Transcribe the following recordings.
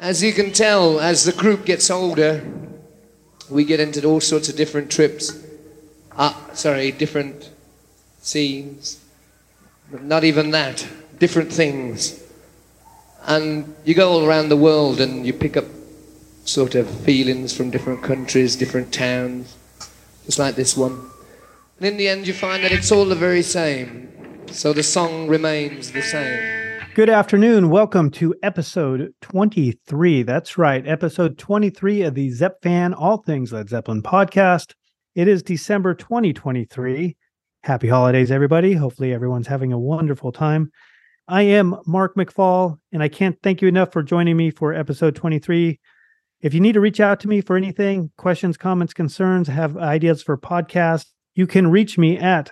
As you can tell, as the group gets older, we get into all sorts of different trips. Different scenes. Not even that. Different things. And you go all around the world and you pick up sort of feelings from different countries, different towns, just like this one. And in the end you find that it's all the very same. So the song remains the same. Good afternoon. Welcome to episode 23. That's right, episode 23 of the Zepp Fan All Things Led Zeppelin podcast. It is December 2023. Happy holidays, everybody. Hopefully everyone's having a wonderful time. I am Mark McFall, and I can't thank you enough for joining me for episode 23. If you need to reach out to me for anything, questions, comments, concerns, have ideas for podcasts, you can reach me at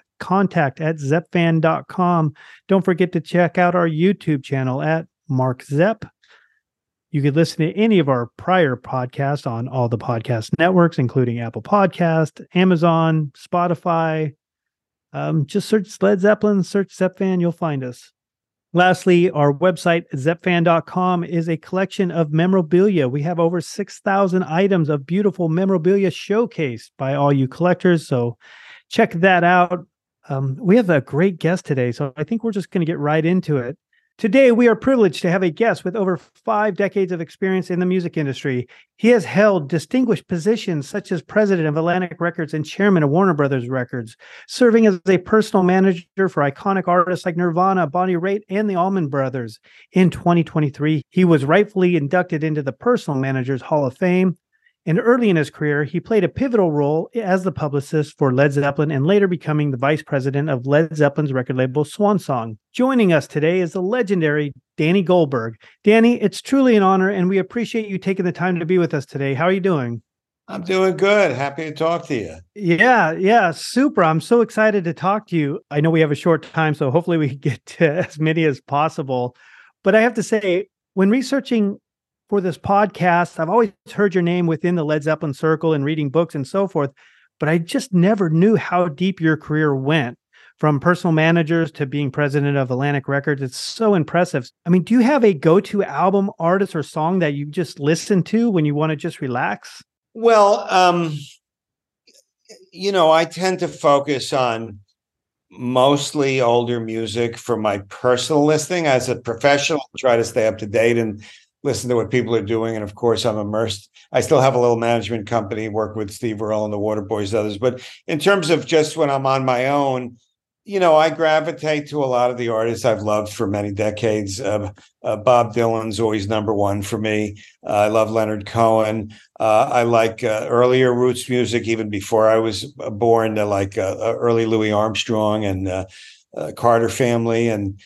contact@zeppfan.com. Don't forget to check out our YouTube channel at Mark Zepp. You could listen to any of our prior podcasts on all the podcast networks, including Apple Podcast, Amazon, Spotify. Just search Led Zeppelin, search Zepp Fan, you'll find us. Lastly, our website, zeppfan.com, is a collection of memorabilia. We have over 6,000 items of beautiful memorabilia showcased by all you collectors, so check that out. We have a great guest today, so I think we're just going to get right into it. Today, we are privileged to have a guest with over 5 decades of experience in the music industry. He has held distinguished positions such as president of Atlantic Records and chairman of Warner Brothers Records, serving as a personal manager for iconic artists like Nirvana, Bonnie Raitt, and the Allman Brothers. In 2023, he was rightfully inducted into the Personal Managers Hall of Fame. And early in his career, he played a pivotal role as the publicist for Led Zeppelin and later becoming the vice president of Led Zeppelin's record label, Swan Song. Joining us today is the legendary Danny Goldberg. Danny, it's truly an honor, and we appreciate you taking the time to be with us today. How are you doing? I'm doing good. Happy to talk to you. Yeah, super. I'm so excited to talk to you. I know we have a short time, so hopefully we can get to as many as possible. But I have to say, when researching for this podcast, I've always heard your name within the Led Zeppelin circle and reading books and so forth, but I just never knew how deep your career went, from personal managers to being president of Atlantic Records. It's so impressive. I mean, do you have a go-to album, artist, or song that you just listen to when you want to just relax? Well, I tend to focus on mostly older music for my personal listening. As a professional, I try to stay up to date and listen to what people are doing. And of course, I'm immersed. I still have a little management company, work with Steve Earle and the Waterboys, others. But in terms of just when I'm on my own, I gravitate to a lot of the artists I've loved for many decades. Bob Dylan's always number one for me. I love Leonard Cohen. I like earlier roots music, even before I was born, like early Louis Armstrong and Carter family. And,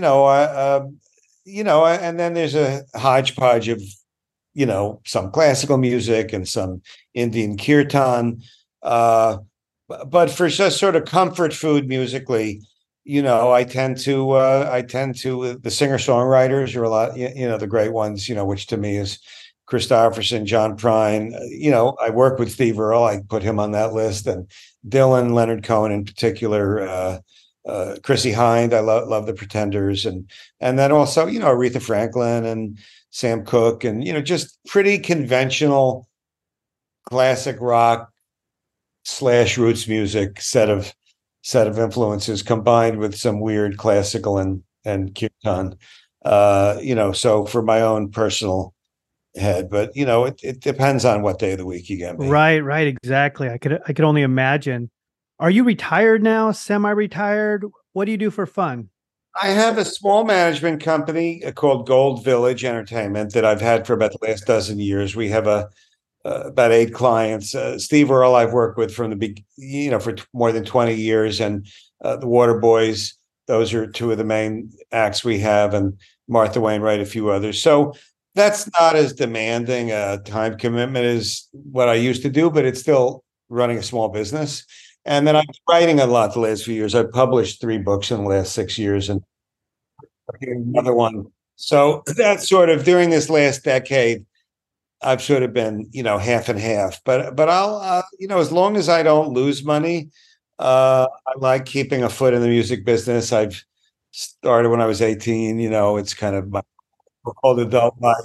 and then there's a hodgepodge of, some classical music and some Indian kirtan. But for just sort of comfort food musically, I tend to the singer-songwriters are a lot, the great ones, which to me is Christopherson, John Prine. I work with Steve Earle. I put him on that list, and Dylan, Leonard Cohen in particular, Chrissie Hynde. I love the Pretenders, and then also Aretha Franklin and Sam Cooke, and just pretty conventional classic rock / roots music set of influences combined with some weird classical and kirtan. So for my own personal head, but it depends on what day of the week you get me. Right, exactly. I could only imagine. Are you retired now? Semi-retired? What do you do for fun? I have a small management company called Gold Village Entertainment that I've had for about the last dozen years. We have about 8 clients. Steve Earle I've worked with from the big, for more than 20 years, and the Waterboys. Those are 2 of the main acts we have, and Martha Wainwright, a few others. So that's not as demanding a time commitment as what I used to do, but it's still running a small business. And then I'm writing a lot the last few years. I've published 3 books in the last 6 years and another one. So that's sort of during this last decade, I've sort of been, half and half. But I'll, as long as I don't lose money, I like keeping a foot in the music business. I've started when I was 18. It's kind of my called adult life.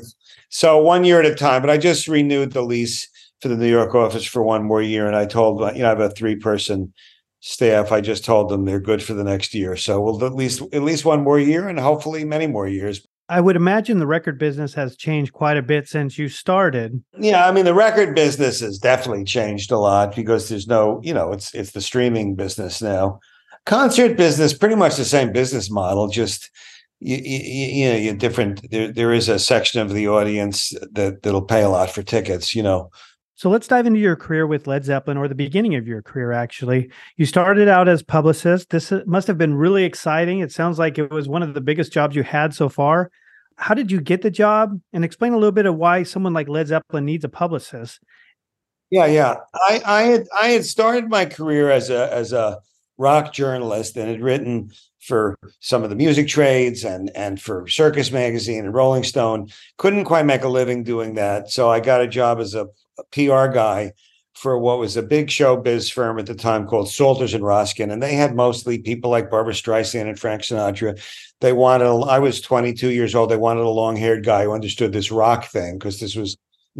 So 1 year at a time. But I just renewed the lease for the New York office for 1 more year, and I told I have a 3-person staff. I just told them they're good for the next year. So we'll at least 1 more year, and hopefully many more years. I would imagine the record business has changed quite a bit since you started. Yeah, I mean, the record business has definitely changed a lot because there's no, it's the streaming business now. Concert business, pretty much the same business model, just you're different. There is a section of the audience that'll pay a lot for tickets. So let's dive into your career with Led Zeppelin, or the beginning of your career, actually. You started out as publicist. This must have been really exciting. It sounds like it was one of the biggest jobs you had so far. How did you get the job? And explain a little bit of why someone like Led Zeppelin needs a publicist. Yeah. I had started my career as a rock journalist and had written for some of the music trades and for Circus Magazine and Rolling Stone. Couldn't quite make a living doing that. So I got a job as a PR guy for what was a big showbiz firm at the time called Salters and Roskin. And they had mostly people like Barbra Streisand and Frank Sinatra. I was 22 years old. They wanted a long-haired guy who understood this rock thing, because this was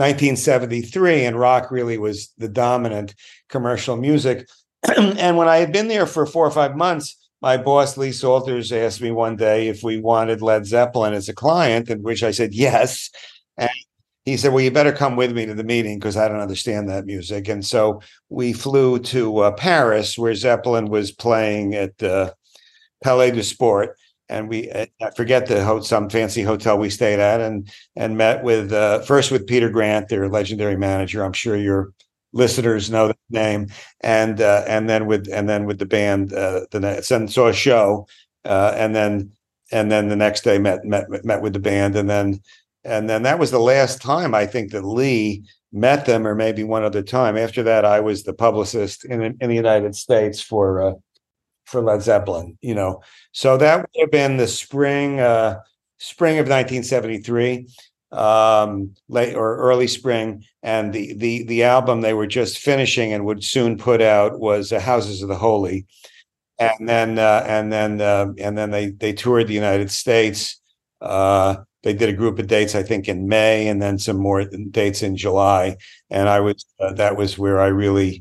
1973 and rock really was the dominant commercial music. And when I had been there for 4 or 5 months, my boss, Lee Salters, asked me one day if we wanted Led Zeppelin as a client, in which I said yes. And he said, well, you better come with me to the meeting because I don't understand that music. And so we flew to Paris, where Zeppelin was playing at Palais du Sport. And I forget some fancy hotel we stayed at, and met with first with Peter Grant, their legendary manager. I'm sure your listeners know that name, and then with the band. Saw a show, and then the next day met with the band, and then that was the last time I think that Lee met them, or maybe one other time. After that, I was the publicist in the United States for Led Zeppelin. So that would have been the spring of 1973, late or early spring, and the album they were just finishing and would soon put out was Houses of the Holy, and then they toured the United States. They did a group of dates, I think, in May, and then some more dates in July. And that was where I really,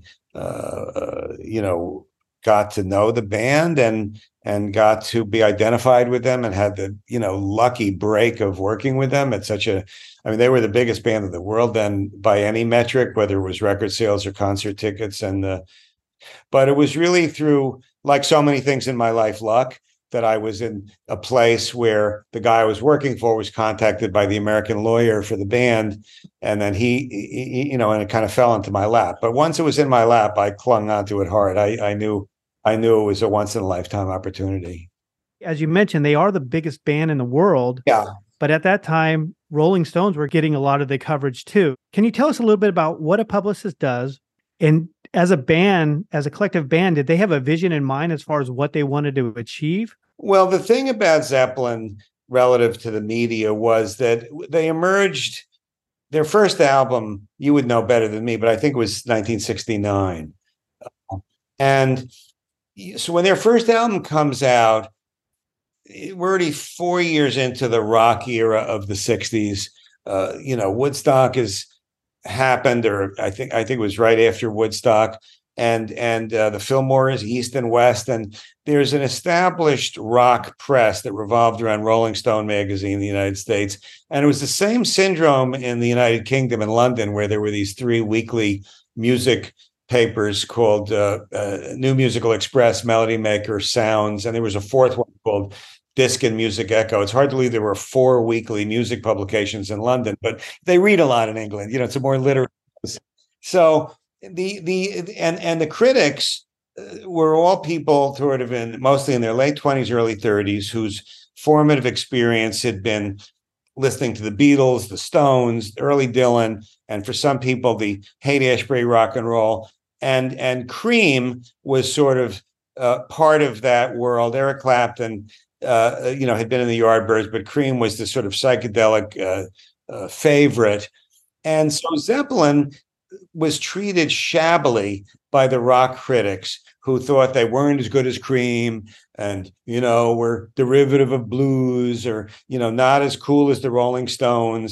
got to know the band and got to be identified with them, and had the, lucky break of working with them at they were the biggest band in the world then by any metric, whether it was record sales or concert tickets. But it was really through, like so many things in my life, luck, that I was in a place where the guy I was working for was contacted by the American lawyer for the band. And then he and it kind of fell into my lap. But once it was in my lap, I clung onto it hard. I knew it was a once in a lifetime opportunity. As you mentioned, they are the biggest band in the world. Yeah. But at that time, Rolling Stones were getting a lot of the coverage too. Can you tell us a little bit about what a publicist does? And as a band, as a collective band, did they have a vision in mind as far as what they wanted to achieve? Well, the thing about Zeppelin relative to the media was that they emerged, their first album, you would know better than me, but I think it was 1969. And so when their first album comes out, we're already 4 years into the rock era of the 60s. Woodstock has happened, or I think it was right after Woodstock. And the Fillmore is East and West, and there's an established rock press that revolved around Rolling Stone magazine in the United States, and it was the same syndrome in the United Kingdom in London, where there were these 3 weekly music papers called New Musical Express, Melody Maker, Sounds, and there was a 4th one called Disc and Music Echo. It's hard to believe there were 4 weekly music publications in London, but they read a lot in England. It's a more literate. So. The critics were all people sort of mostly in their late 20s, early 30s, whose formative experience had been listening to the Beatles, the Stones, early Dylan, and for some people, the Haight-Ashbury rock and roll. And Cream was sort of part of that world. Eric Clapton, had been in the Yardbirds, but Cream was the sort of psychedelic favorite. And so Zeppelin was treated shabbily by the rock critics, who thought they weren't as good as Cream, and were derivative of blues, or not as cool as the Rolling Stones.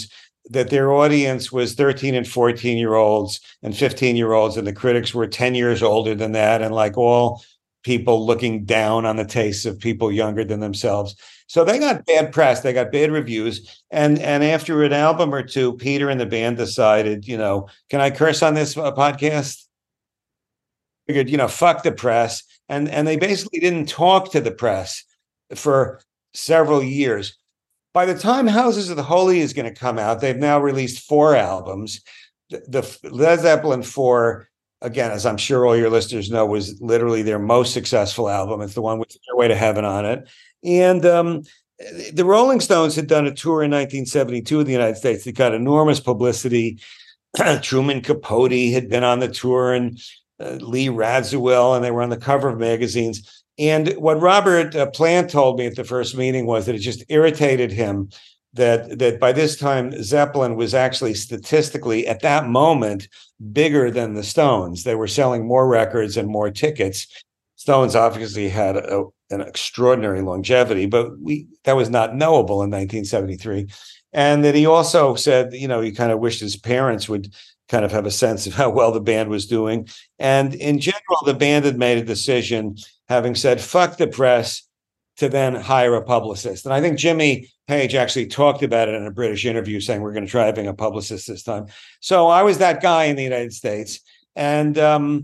that their audience was 13 and 14-year-olds and 15-year-olds, and the critics were 10 years older than that, and like all people looking down on the tastes of people younger than themselves. So they got bad press, they got bad reviews, and after an album or two, Peter and the band decided, can I curse on this podcast? Figured, fuck the press, and they basically didn't talk to the press for several years. By the time Houses of the Holy is going to come out, they've now released 4 albums. The Led Zeppelin 4, again, as I'm sure all your listeners know, was literally their most successful album. It's the one with Stairway to Heaven on it. And the Rolling Stones had done a tour in 1972 in the United States that got enormous publicity. Truman Capote had been on the tour, and Lee Radziwill, and they were on the cover of magazines. And what Robert Plant told me at the first meeting was that it just irritated him that by this time Zeppelin was actually statistically at that moment bigger than the Stones. They were selling more records and more tickets. Stones obviously had an extraordinary longevity, but that was not knowable in 1973. And that he also said, he kind of wished his parents would kind of have a sense of how well the band was doing. And in general, the band had made a decision, having said, fuck the press, to then hire a publicist. And I think Jimmy Page actually talked about it in a British interview, saying we're going to try having a publicist this time. So I was that guy in the United States. And,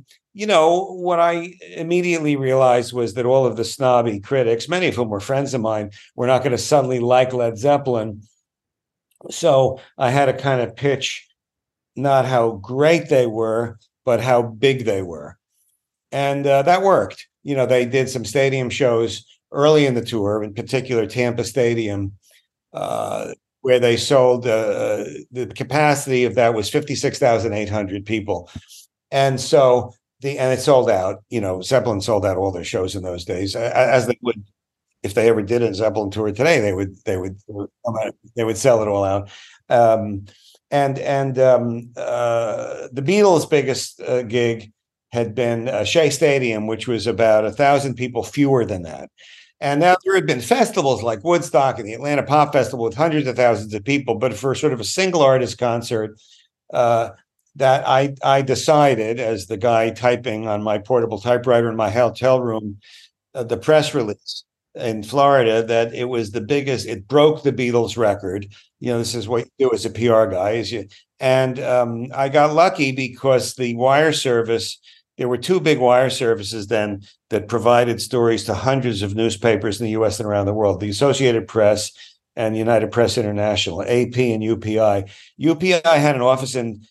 what I immediately realized was that all of the snobby critics, many of whom were friends of mine, were not going to suddenly like Led Zeppelin. So I had to kind of pitch not how great they were, but how big they were. And that worked. They did some stadium shows early in the tour, in particular Tampa Stadium, where they sold the capacity of that was 56,800 people. And so and it sold out. Zeppelin sold out all their shows in those days, as they would if they ever did a Zeppelin tour today. They would sell it all out. The Beatles' biggest gig had been Shea Stadium, which was about 1,000 people fewer than that. And now there had been festivals like Woodstock and the Atlanta Pop Festival with hundreds of thousands of people, but for sort of a single artist concert, that I decided, as the guy typing on my portable typewriter in my hotel room, the press release in Florida, that it was the biggest. It broke the Beatles record. This is what you do as a PR guy. I got lucky because the wire service. There were 2 big wire services then that provided stories to hundreds of newspapers in the U.S. and around the world: the Associated Press and United Press International, AP and UPI. UPI had an office in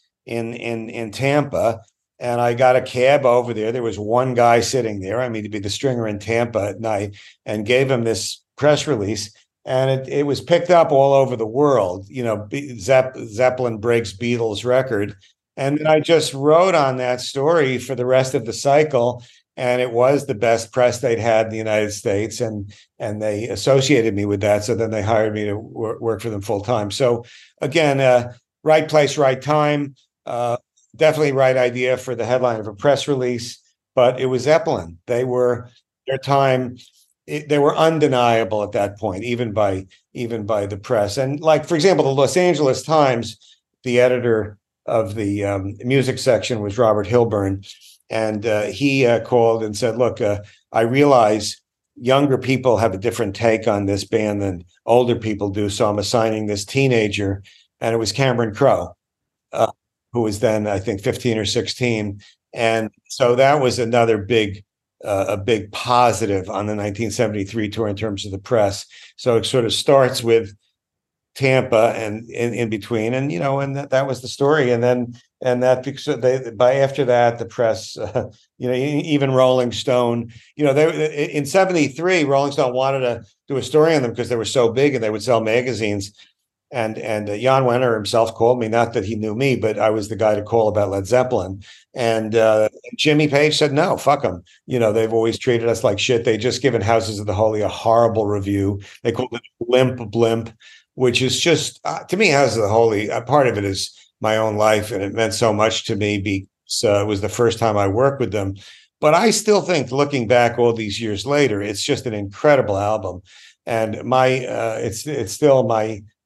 Tampa, and I got a cab over there. There was one guy sitting there. To be the stringer in Tampa at night, and gave him this press release. And it was picked up all over the world. Zeppelin breaks Beatles record. And then I just wrote on that story for the rest of the cycle. And it was the best press they'd had in the United States. And they associated me with that. So then they hired me to work for them full time. So again, right place, right time. Definitely right idea for the headline of a press release. But it was Zeppelin. They were their time. They were undeniable at that point, even by the press. And like, for example, the Los Angeles Times, the editor of the music section was Robert Hilburn. And he called and said, look, I realize younger people have a different take on this band than older people do. So I'm assigning this teenager. And it was Cameron Crowe, who was then, I think, 15 or 16. And so that was another a big positive on the 1973 tour in terms of the press. So it sort of starts with Tampa and in between, and that was the story. And because after that, the press, even Rolling Stone, they in 73, Rolling Stone wanted to do a story on them because they were so big and they would sell magazines. And Jan Wenner himself called me, not that he knew me, but I was the guy to call about Led Zeppelin. And Jimmy Page said, no, fuck them. They've always treated us like shit. They just given Houses of the Holy a horrible review. They called it blimp, which is just, to me, Houses of the Holy, part of it is my own life. And it meant so much to me because it was the first time I worked with them. But I still think, looking back all these years later, it's just an incredible album. And it's still my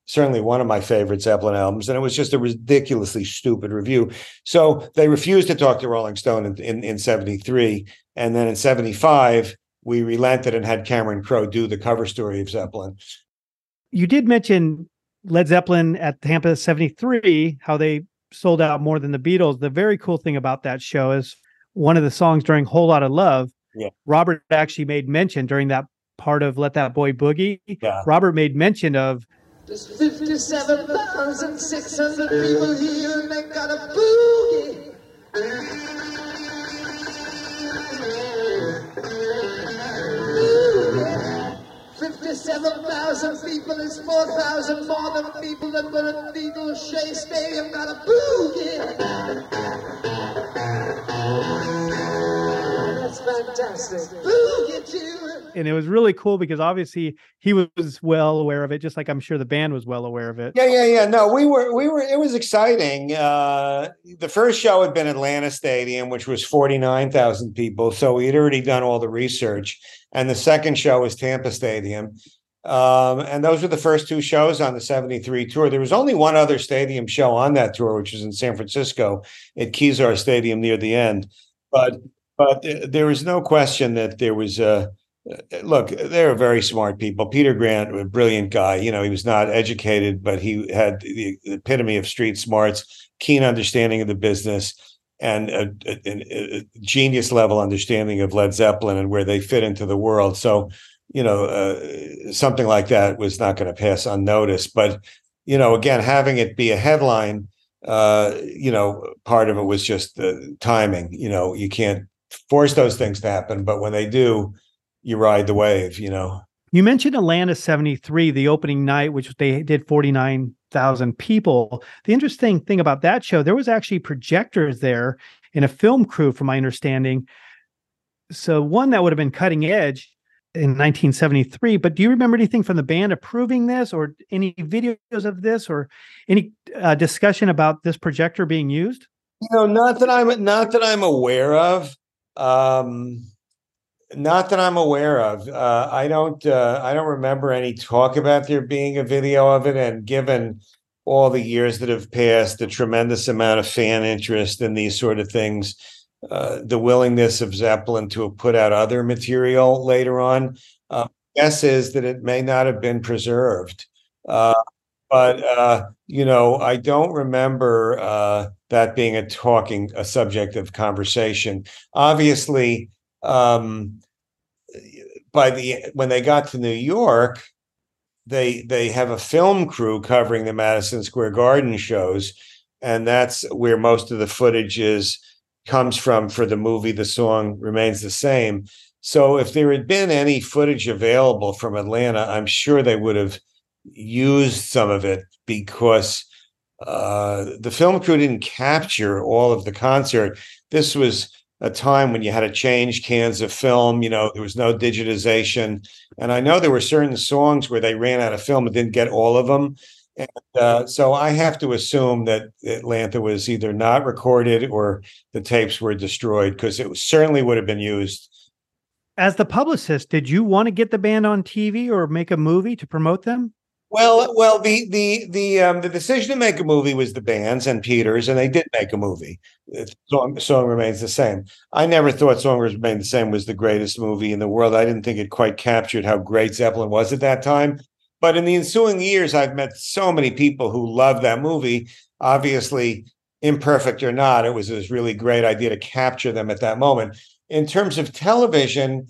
certainly one of my favorite Zeppelin albums, and it was just a ridiculously stupid review. So they refused to talk to Rolling Stone in 73. And then in 75, we relented and had Cameron Crowe do the cover story of Zeppelin. You did mention Led Zeppelin at Tampa 73, how they sold out more than the Beatles. The very cool thing about that show is one of the songs during Whole Lotta Love, Robert actually made mention during that part of Let That Boy Boogie. Yeah. Robert made mention of, there's 57,600 people here and they got a boogie. 57,000 people is 4,000 more than people that were at Eagle Shea Stadium got a boogie. That's fantastic. Boogie too. And it was really cool because obviously he was well aware of it, just like I'm sure the band was well aware of it. Yeah. No, we were, it was exciting. The first show had been Atlanta Stadium, which was 49,000 people. So we had already done all the research. And the second show was Tampa Stadium. And those were the first two shows on the 73 tour. There was only one other stadium show on that tour, which was in San Francisco at Kezar Stadium near the end. But there was no question that there was look, they're very smart people. Peter Grant, a brilliant guy. You know, he was not educated, but he had the epitome of street smarts, keen understanding of the business, and a genius level understanding of Led Zeppelin and where they fit into the world. So, you know, something like that was not going to pass unnoticed. But, you know, again, having it be a headline, you know, part of it was just the timing. You know, you can't force those things to happen, but when they do, you ride the wave, you know. You mentioned Atlanta 73, the opening night, which they did 49,000 people. The interesting thing about that show, there was actually projectors there and a film crew, from my understanding. So one that would have been cutting edge in 1973. But do you remember anything from the band approving this, or any videos of this, or any discussion about this projector being used? You know, not that I'm aware of. Not that I'm aware of. I don't remember any talk about there being a video of it. And given all the years that have passed, the tremendous amount of fan interest in these sort of things, the willingness of Zeppelin to have put out other material later on, guess is that it may not have been preserved. But you know, I don't remember that being a subject of conversation. Obviously, when they got to New York, they have a film crew covering the Madison Square Garden shows, and that's where most of the footage comes from for the movie. The song remains the same. So if there had been any footage available from Atlanta, I'm sure they would have used some of it, because the film crew didn't capture all of the concert. This was a time when you had to change cans of film. You know, there was no digitization. And I know there were certain songs where they ran out of film and didn't get all of them. And so I have to assume that Atlanta was either not recorded or the tapes were destroyed, because it certainly would have been used. As the publicist, did you want to get the band on TV or make a movie to promote them? Well, the decision to make a movie was the band's and Peter's, and they did make a movie. Song Remains the Same. I never thought Song Remains the Same was the greatest movie in the world. I didn't think it quite captured how great Zeppelin was at that time. But in the ensuing years, I've met so many people who loved that movie. Obviously, imperfect or not, it was a really great idea to capture them at that moment. In terms of television,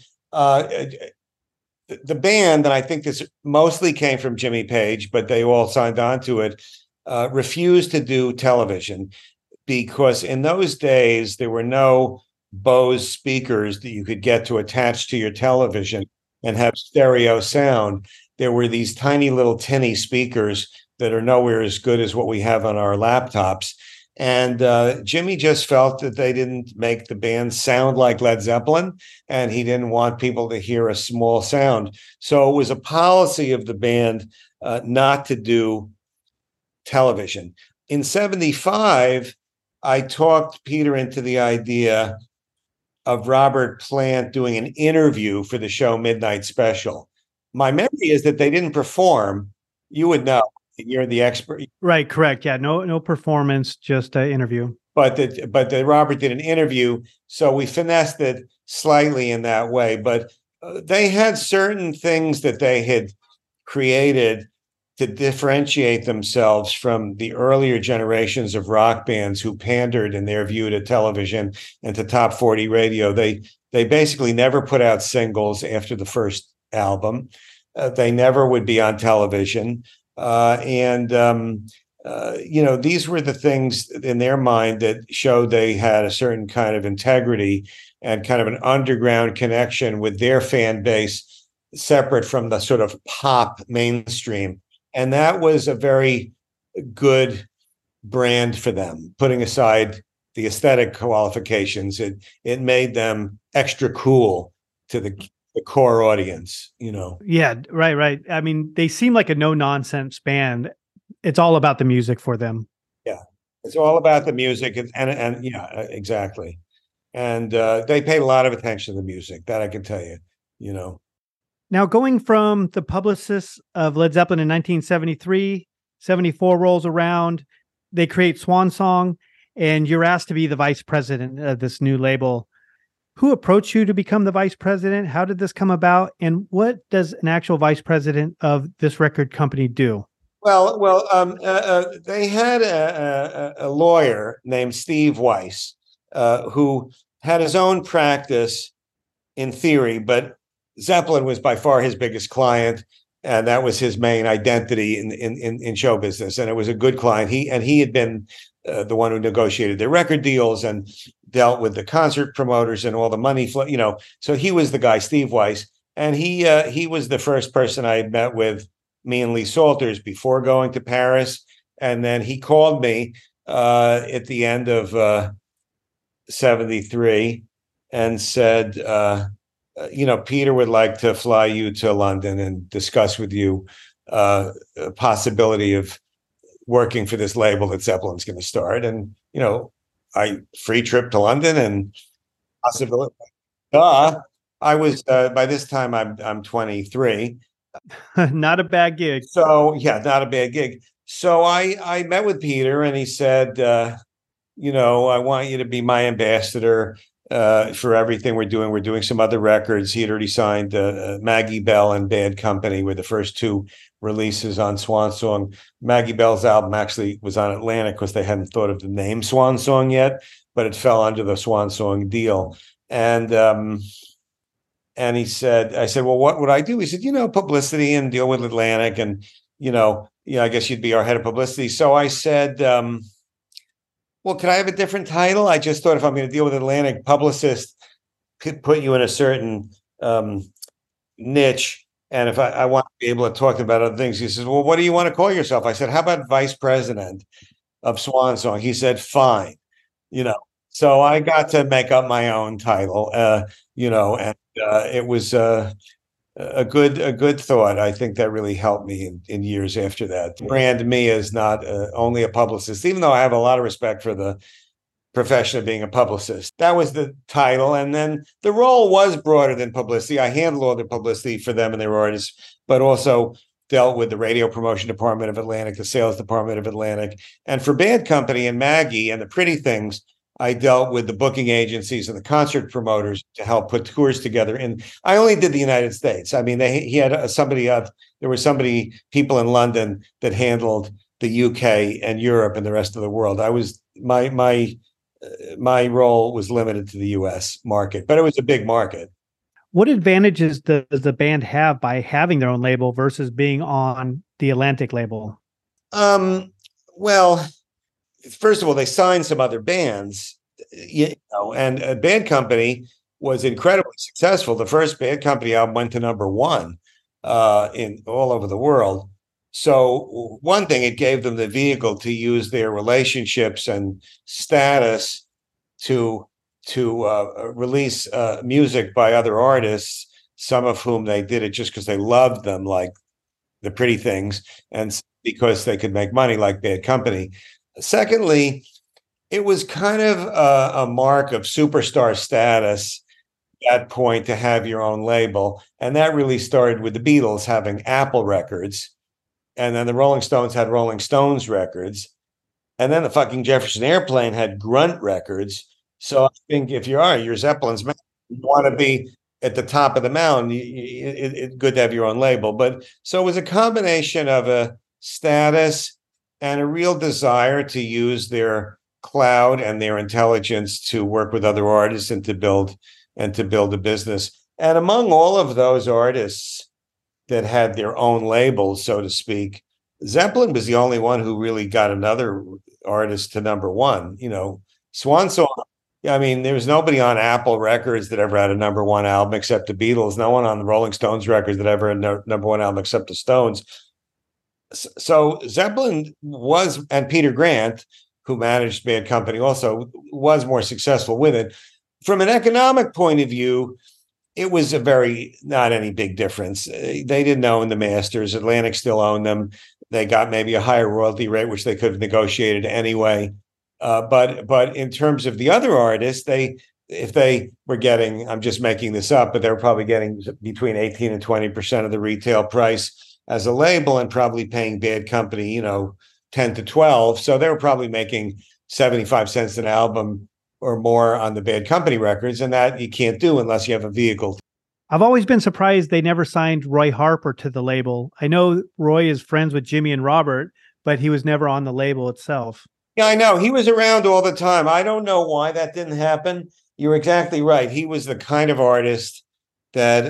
the band, and I think this mostly came from Jimmy Page, but they all signed on to it, refused to do television, because in those days, there were no Bose speakers that you could get to attach to your television and have stereo sound. There were these tiny little tinny speakers that are nowhere as good as what we have on our laptops. And Jimmy just felt that they didn't make the band sound like Led Zeppelin, and he didn't want people to hear a small sound. So it was a policy of the band not to do television. In 75, I talked Peter into the idea of Robert Plant doing an interview for the show Midnight Special. My memory is that they didn't perform. You would know. You're the expert. Right, correct. Yeah, no performance, just an interview. But Robert did an interview, so we finessed it slightly in that way. But they had certain things that they had created to differentiate themselves from the earlier generations of rock bands who pandered in their view to television and to top 40 radio. They basically never put out singles after the first album. They never would be on television. These were the things in their mind that showed they had a certain kind of integrity and kind of an underground connection with their fan base, separate from the sort of pop mainstream. And that was a very good brand for them, putting aside the aesthetic qualifications. It made them extra cool to the core audience, Yeah, right. I mean, they seem like a no-nonsense band. It's all about the music for them. Yeah, it's all about the music, and yeah, exactly. And they paid a lot of attention to the music, that I can tell you. Now, going from the publicists of Led Zeppelin in 1973, 74 rolls around, they create Swan Song, and you're asked to be the vice president of this new label. Who approached you to become the vice president? How did this come about? And what does an actual vice president of this record company do? Well, they had a lawyer named Steve Weiss, who had his own practice in theory, but Zeppelin was by far his biggest client, and that was his main identity in show business. And it was a good client. He had been the one who negotiated their record deals and dealt with the concert promoters and all the money flow. So he was the guy, Steve Weiss, and he was the first person I had met with, me and Lee Salters, before going to Paris. And then he called me at the end of 73 and said, Peter would like to fly you to London and discuss with you a possibility of working for this label that Zeppelin's going to start. And, free trip to London and possibility. I was, by this time I'm 23. Not a bad gig. So yeah, not a bad gig. So I met with Peter, and he said, I want you to be my ambassador for everything we're doing. We're doing some other records. He had already signed Maggie Bell and Bad Company were the first two releases on Swan Song. Maggie Bell's album actually was on Atlantic because they hadn't thought of the name Swan Song yet, but it fell under the Swan Song deal. And he said, I said, well, what would I do? He said, publicity and deal with Atlantic. And, I guess you'd be our head of publicity. So I said, well, could I have a different title? I just thought if I'm going to deal with Atlantic, publicist could put you in a certain niche. And if I want to be able to talk about other things, he says, well, what do you want to call yourself? I said, how about vice president of Swan Song? He said, fine. So I got to make up my own title, and it was a good thought. I think that really helped me in years after that. Brand me as not only a publicist, even though I have a lot of respect for the profession of being a publicist. That was the title. And then the role was broader than publicity. I handled all the publicity for them and their artists, but also dealt with the radio promotion department of Atlantic, the sales department of Atlantic. And for Bad Company and Maggie and the Pretty Things, I dealt with the booking agencies and the concert promoters to help put tours together. And I only did the United States. I mean, he had people in London that handled the UK and Europe and the rest of the world. I was my role was limited to the US market, but it was a big market. What advantages does the band have by having their own label versus being on the Atlantic label? Well, first of all, they signed some other bands, and Bad Company was incredibly successful. The first Bad Company album went to #1 in all over the world. So one thing, it gave them the vehicle to use their relationships and status to release music by other artists, some of whom they did it just because they loved them, like the Pretty Things, and because they could make money, like Bad Company. Secondly, it was kind of a mark of superstar status at that point to have your own label. And that really started with the Beatles having Apple Records. and then the Rolling Stones had Rolling Stones records, and then the fucking Jefferson Airplane had Grunt records. So I think if you're Zeppelin's man, you want to be at the top of the mountain. It's good to have your own label. But so it was a combination of a status and a real desire to use their cloud and their intelligence to work with other artists and to build a business. And among all of those artists that had their own labels, so to speak, Zeppelin was the only one who really got another artist to number one. Swan Song. I mean, there was nobody on Apple Records that ever had a number one album except the Beatles. No one on the Rolling Stones records that ever had a number one album except the Stones. So Zeppelin was, and Peter Grant, who managed Bad Company, also was more successful with it. From an economic point of view, it was not any big difference. They didn't own the masters. Atlantic still owned them. They got maybe a higher royalty rate, which they could have negotiated anyway. But in terms of the other artists, if they were getting, I'm just making this up, but they were probably getting between 18 and 20% of the retail price as a label and probably paying Bad Company, 10 to 12. So they were probably making 75 cents an album or more on the Bad Company records. And that you can't do unless you have a vehicle. I've always been surprised they never signed Roy Harper to the label. I know Roy is friends with Jimmy and Robert, but he was never on the label itself. Yeah, I know. He was around all the time. I don't know why that didn't happen. You're exactly right. He was the kind of artist that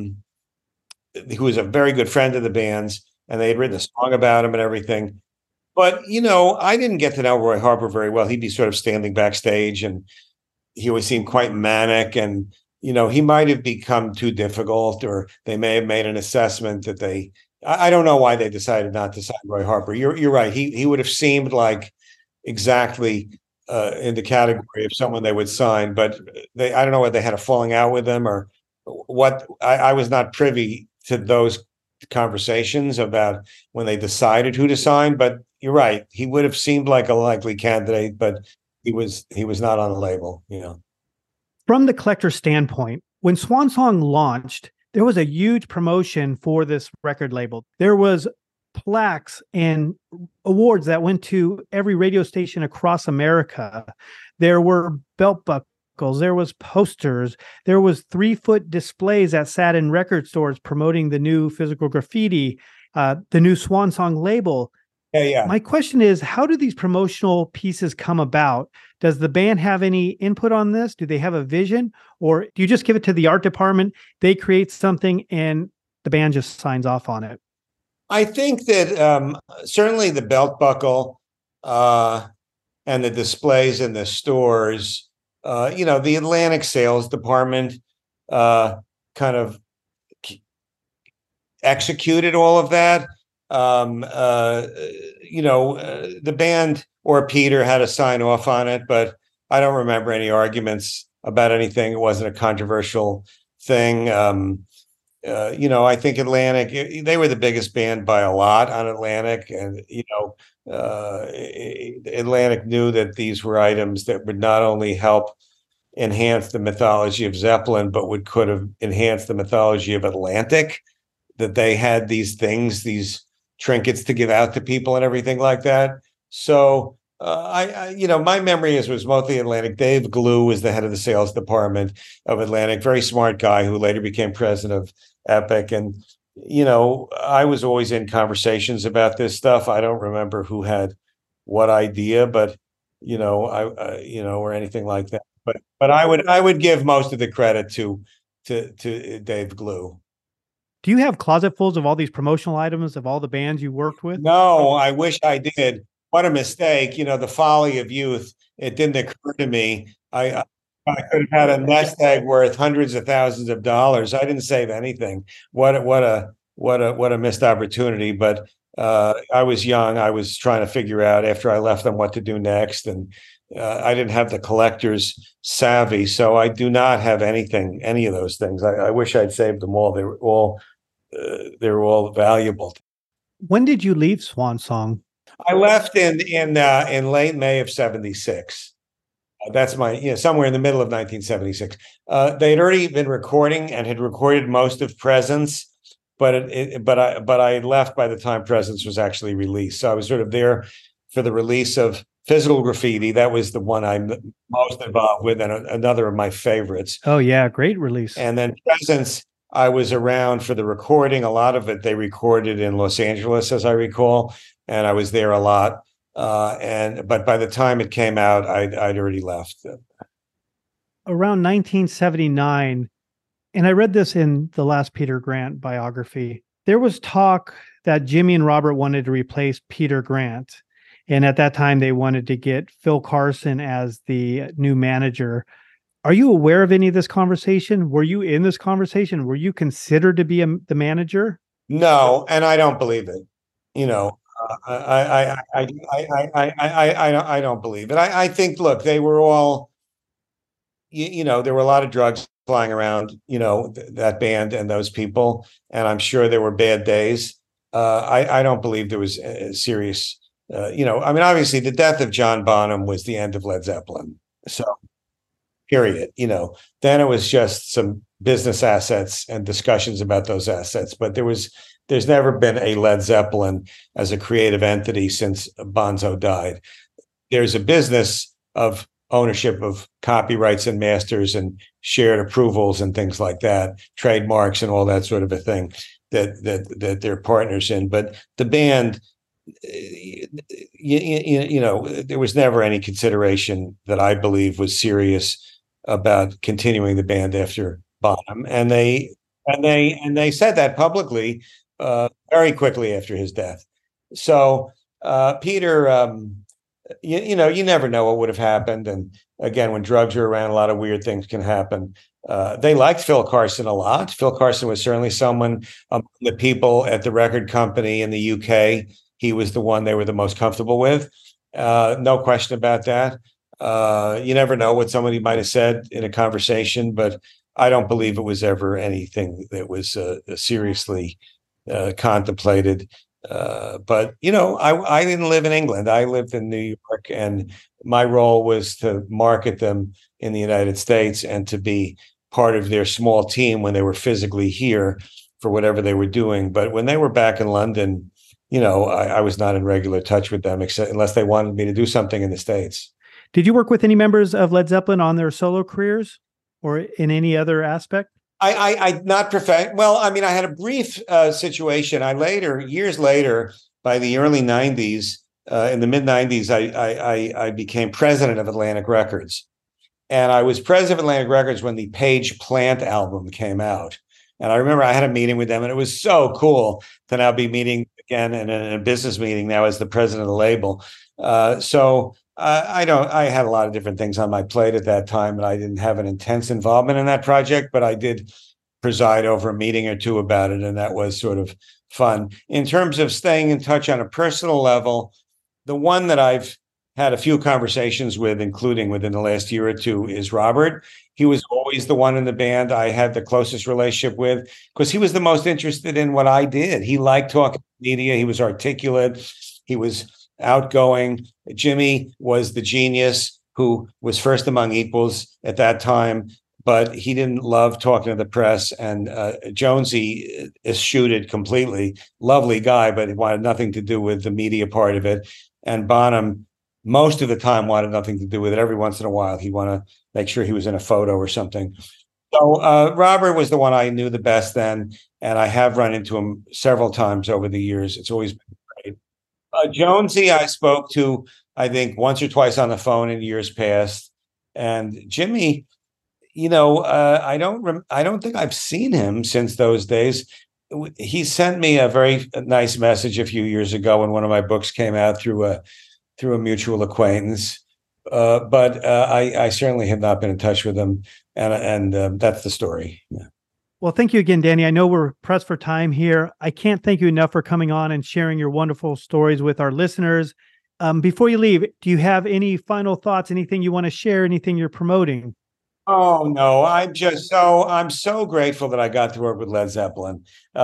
who was a very good friend of the band's, and they had written a song about him and everything. But, I didn't get to know Roy Harper very well. He'd be sort of standing backstage, and he always seemed quite manic. And, he might have become too difficult, or they may have made an assessment that I don't know why they decided not to sign Roy Harper. You're right. He would have seemed like exactly in the category of someone they would sign, but I don't know whether they had a falling out with him or what. I was not privy to those conversations about when they decided who to sign, but you're right. He would have seemed like a likely candidate, but he was not on the label, From the collector standpoint, when Swan Song launched, there was a huge promotion for this record label. There was plaques and awards that went to every radio station across America. There were belt buckles, there was posters, there was 3-foot displays that sat in record stores promoting the new Physical Graffiti, the new Swan Song label. Yeah. My question is, how do these promotional pieces come about? Does the band have any input on this? Do they have a vision? Or do you just give it to the art department, they create something, and the band just signs off on it? I think that certainly the belt buckle and the displays in the stores, the Atlantic sales department kind of executed all of that. The band or Peter had to sign off on it, but I don't remember any arguments about anything. It wasn't a controversial thing. I think Atlantic, they were the biggest band by a lot on Atlantic. And, Atlantic knew that these were items that would not only help enhance the mythology of Zeppelin, but could have enhanced the mythology of Atlantic, that they had these things, these trinkets to give out to people and everything like that. So my memory was mostly Atlantic. Dave Glue was the head of the sales department of Atlantic, very smart guy who later became president of Epic. And, I was always in conversations about this stuff. I don't remember who had what idea, but, or anything like that. But I would give most of the credit to Dave Glue. Do you have closetfuls of all these promotional items of all the bands you worked with? No, I wish I did. What a mistake. The folly of youth. It didn't occur to me. I could have had a nest egg worth hundreds of thousands of dollars. I didn't save anything. What a missed opportunity. But I was young. I was trying to figure out after I left them what to do next. And I didn't have the collector's savvy. So I do not have any of those things. I wish I'd saved them all. They were all valuable. When did you leave Swan Song? I left in late May of 76. That's somewhere in the middle of 1976. They had already been recording and had recorded most of Presence. but I left by the time Presence was actually released. So I was sort of there for the release of Physical Graffiti. That was the one I'm most involved with, and another of my favorites. Oh yeah, great release. And then Presence, I was around for the recording. A lot of it they recorded in Los Angeles, as I recall, and I was there a lot. But by the time it came out, I'd already left. Around 1979, and I read this in the last Peter Grant biography, there was talk that Jimmy and Robert wanted to replace Peter Grant. And at that time, they wanted to get Phil Carson as the new manager. Are you aware of any of this conversation? Were you in this conversation? Were you considered to be the manager? No, and I don't believe it. You know, I don't believe it. I think, look, they were all, you know, there were a lot of drugs flying around, you know, that band and those people, and I'm sure there were bad days. I don't believe there was a serious, you know, I mean, obviously the death of John Bonham was the end of Led Zeppelin. So, period. You know, then it was just some business assets and discussions about those assets, but there's never been a Led Zeppelin as a creative entity since Bonzo died. There's a business of ownership of copyrights and masters and shared approvals and things like that, trademarks and all that sort of a thing that they're partners in. But the band, you know, there was never any consideration that I believe was serious about continuing the band after Bonham, and they said that publicly very quickly after his death. So Peter, you know, you never know what would have happened, and again, when drugs are around, a lot of weird things can happen. They liked Phil Carson a lot. Phil Carson was certainly someone among the people at the record company in the UK. He was the one they were the most comfortable with. No question about that. You never know what somebody might have said in a conversation, but I don't believe it was ever anything that was seriously contemplated. But, you know, I didn't live in England. I lived in New York, and my role was to market them in the United States and to be part of their small team when they were physically here for whatever they were doing. But when they were back in London, you know, I was not in regular touch with them, except unless they wanted me to do something in the States. Did you work with any members of Led Zeppelin on their solo careers or in any other aspect? I not perfect. Well, I mean, I had a brief situation. Years later, by the early 90s, in the mid 90s, I became president of Atlantic Records. And I was president of Atlantic Records when the Page Plant album came out. And I remember I had a meeting with them, and it was so cool to now be meeting again in a business meeting now as the president of the label. I had a lot of different things on my plate at that time, and I didn't have an intense involvement in that project, but I did preside over a meeting or two about it, and that was sort of fun. In terms of staying in touch on a personal level, the one that I've had a few conversations with, including within the last year or two, is Robert. He was always the one in the band I had the closest relationship with because he was the most interested in what I did. He liked talking to media. He was articulate. He was outgoing. Jimmy was the genius who was first among equals at that time, but he didn't love talking to the press. And Jonesy eschewed it completely. Lovely guy, but he wanted nothing to do with the media part of it. And Bonham, most of the time, wanted nothing to do with it. Every once in a while, he'd want to make sure he was in a photo or something. So Robert was the one I knew the best then, and I have run into him several times over the years. It's always been great. Jonesy, I spoke to, I think, once or twice on the phone in years past. And Jimmy, you know, I don't think I've seen him since those days. He sent me a very nice message a few years ago when one of my books came out through a mutual acquaintance. But I certainly have not been in touch with him, and that's the story. Yeah. Well, thank you again, Danny. I know we're pressed for time here. I can't thank you enough for coming on and sharing your wonderful stories with our listeners. Before you leave, do you have any final thoughts? Anything you want to share? Anything you're promoting? Oh no, I'm so grateful that I got to work with Led Zeppelin.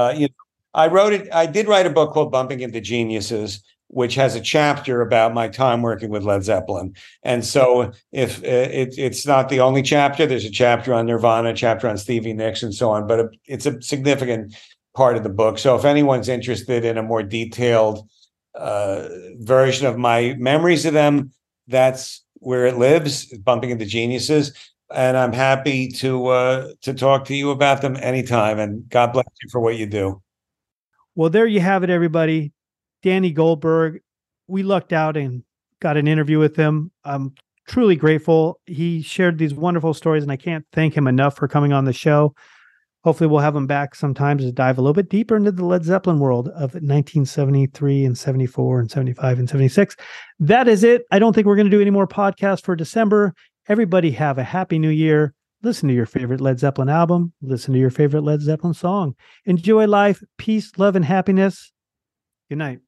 I did write a book called Bumping Into Geniuses, which has a chapter about my time working with Led Zeppelin. And so if it's not the only chapter, there's a chapter on Nirvana, a chapter on Stevie Nicks and so on, but it's a significant part of the book. So if anyone's interested in a more detailed version of my memories of them, that's where it lives, Bumping Into Geniuses. And I'm happy to talk to you about them anytime. And God bless you for what you do. Well, there you have it, everybody. Danny Goldberg. We lucked out and got an interview with him. I'm truly grateful. He shared these wonderful stories, and I can't thank him enough for coming on the show. Hopefully we'll have him back sometimes to dive a little bit deeper into the Led Zeppelin world of 1973 and 74 and 75 and 76. That is it. I don't think we're going to do any more podcasts for December. Everybody have a happy new year. Listen to your favorite Led Zeppelin album. Listen to your favorite Led Zeppelin song. Enjoy life, peace, love, and happiness. Good night.